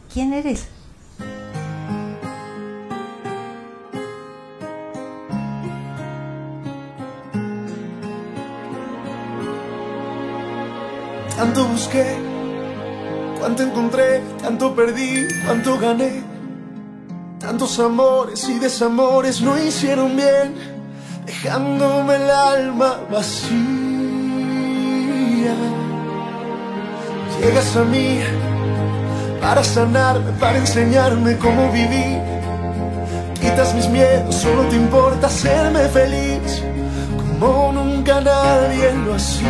¿Quién eres? Tanto busqué, cuánto encontré, tanto perdí, cuánto gané. Tantos amores y desamores no hicieron bien, dejándome el alma vacía. Llegas a mí para sanarme, para enseñarme cómo vivir. Quitas mis miedos, solo te importa hacerme feliz, como nunca nadie lo hacía.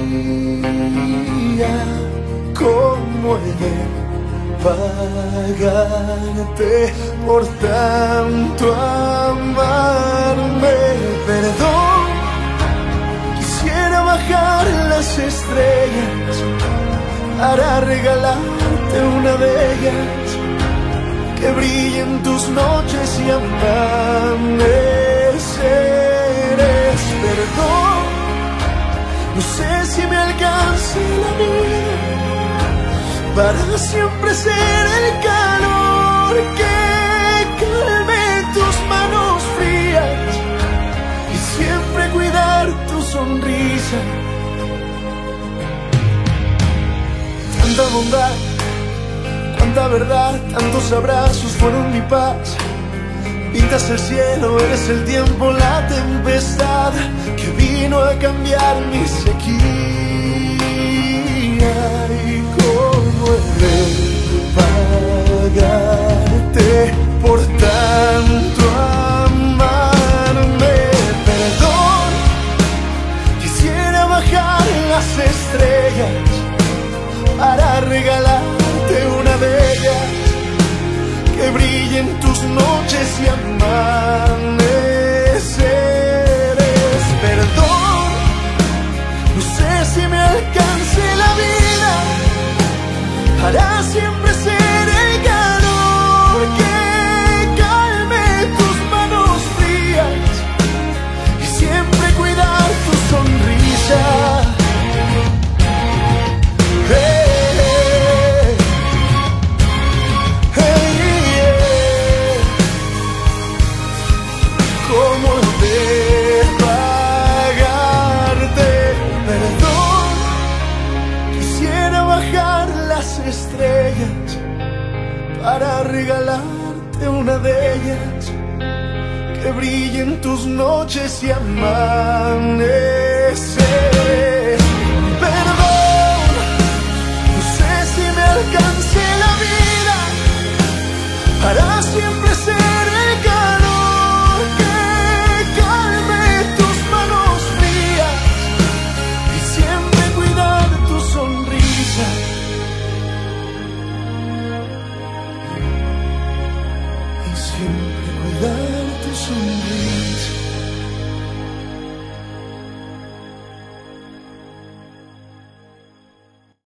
¿Cómo he de pagarte por tanto amarme? Perdón, quisiera bajar las estrellas para regalarte una de ellas, que brillen tus noches y amaneceres. Perdón, no sé si me alcance la vida para siempre ser el calor que calme tus manos frías y siempre cuidar tu sonrisa. Tanta bondad, cuánta verdad, tantos abrazos fueron mi paz. Pintas el cielo, eres el tiempo, la tempestad que vino a cambiar mi sequía. Y cómo he de pagarte por tanto amarme. Perdón, quisiera bajar las estrellas para regalarte una de ellas, que brillen tus noches y amaneceres. Perdón, no sé si me alcance la vida para siempre ser el calor que calme tus manos frías y siempre cuidar tu sonrisa. Estrellas para regalarte una de ellas, que brillen tus noches y amanecer. Perdón, no sé si me alcance la vida para siempre ser el calor que calme tus manos frías y siempre cuidar tu sonrisa. Siempre cuidar tu sonrisa.